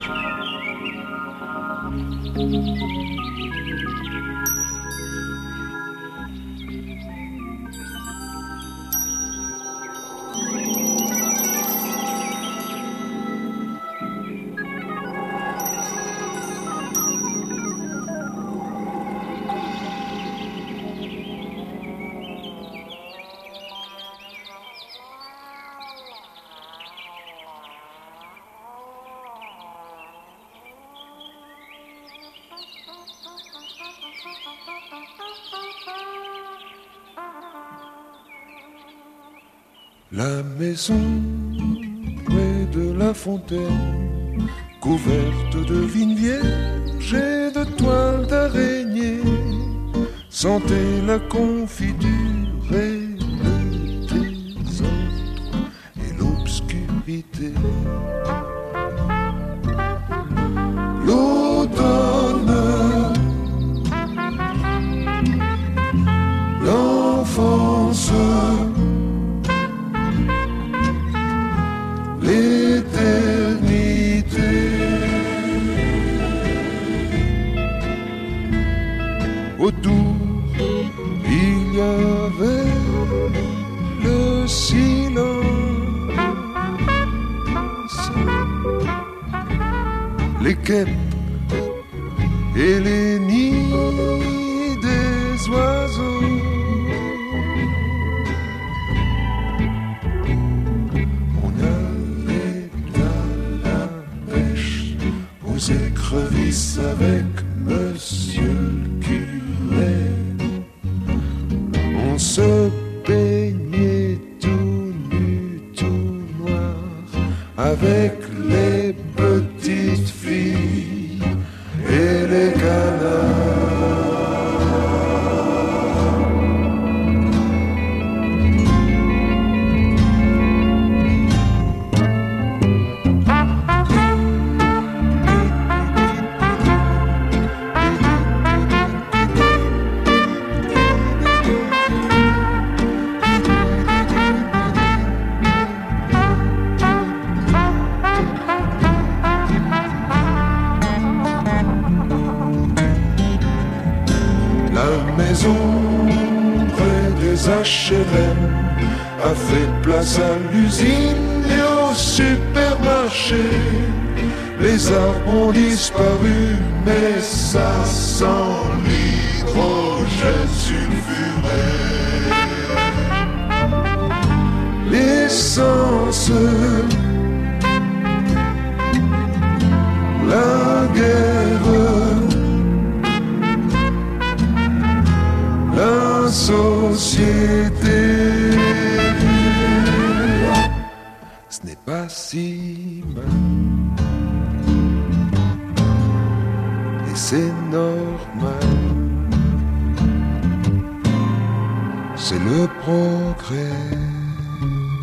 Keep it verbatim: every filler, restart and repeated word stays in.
La maison près de la fontaine, couverte de vignes vierges et de toiles d'araignée, sentait la confiture et le désordre et l'obscurité. L'automne, l'enfance, l'éternité. Autour, il y avait le silence, les guêpes et les nids des oiseaux. Écrevisses avec monsieur le curé. On se baignait tout nu, tout noir, avec les petites filles et les canards. H et M a fait place à l'usine et au supermarché. Les arbres ont disparu, mais ça sent l'hydrogène sulfuré. L'essence, la guerre, la société. Ce n'est pas si mal, et c'est normal. C'est le progrès.